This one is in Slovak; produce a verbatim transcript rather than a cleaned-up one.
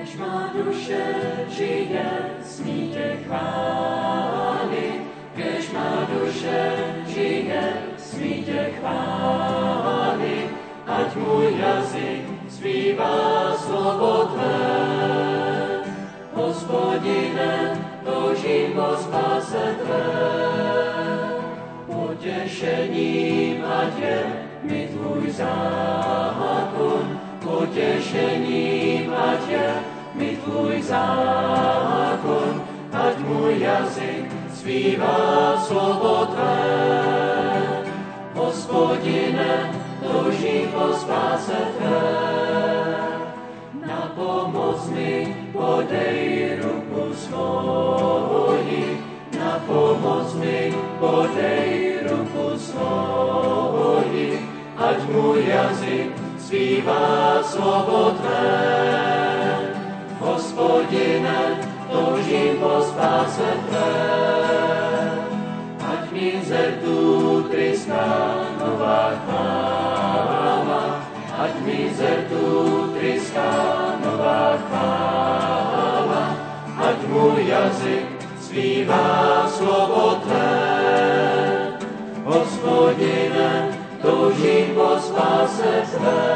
Kež má duše žije, smí tě chválit. Kež má duše žije, smí tě chválit. Ať můj jazyk zpívá slovo tvé. Hospodine, toužím po spáse tvé. Potěšením ať je mi tvůj zákon. Potěšením ať je mi tvůj zákon. Ať můj jazyk zpívá slovo tvé. Hospodine, toužím po spáse tvé. Na pomoc mi podej ruku svoji. Na pomoc mi podej ruku svoji. Ať můj jazyk zpívá slovo tvé. Hospodine, toužím po spáse tvé. Ať mi ze rtů tryská nová chvála. Ať mi ze rtů tryská nová chvála. Ať můj jazyk zpívá slovo tvé. Hospodine, toužím po spáse tvé.